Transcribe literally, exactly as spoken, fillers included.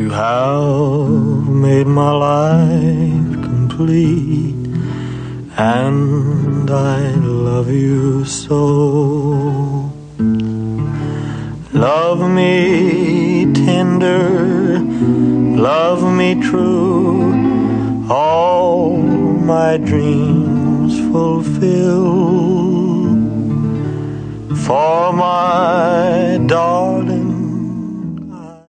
You have made my life complete, and I love you so. Love me tender, love me true, all my dreams fulfill. For my